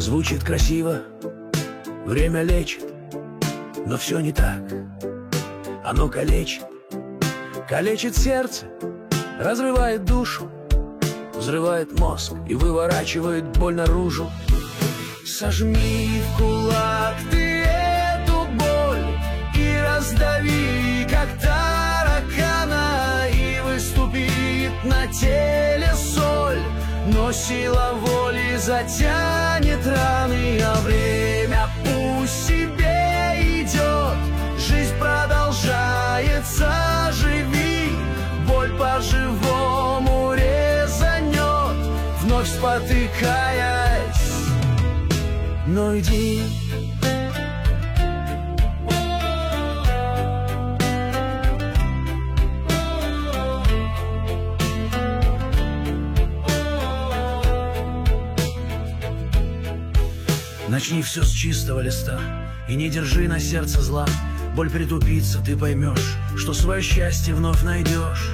Звучит красиво, время лечит, но все не так. Оно калечит, калечит сердце, разрывает душу, взрывает мозг и выворачивает боль наружу. Сожми в кулак ты эту боль и раздави, как таракана, и выступит на теле соль. Но сила воли затянет раны, а время пусть себе идет. Жизнь продолжается, живи, боль по-живому резанет, вновь спотыкаясь, но иди. Начни все с чистого листа и не держи на сердце зла. Боль притупится, ты поймешь, что свое счастье вновь найдешь.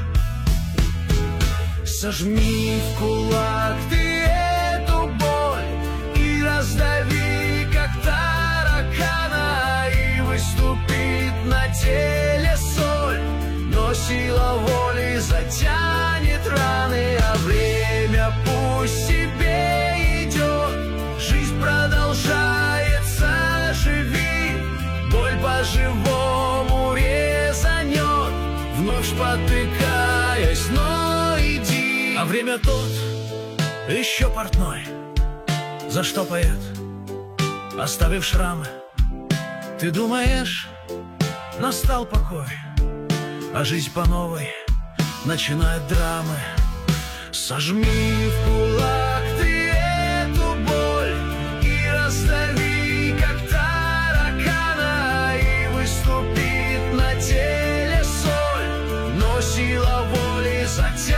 Сожми в кулак ты эту боль и раздави, как таракана, и выступит на теле соль. Но сила воли затянет раны, а время пусть себе идет. Жизнь продолжается, живи, боль по-живому резанет, вновь спотыкаясь, но иди. А время тот еще портной заштопает, оставив шрамы. Ты думаешь, настал покой, а жизнь по новой начинает драмы. Сожми в кулак ты эту боль и раздави, как таракана, и выступит на теле соль. Но сила воли затянет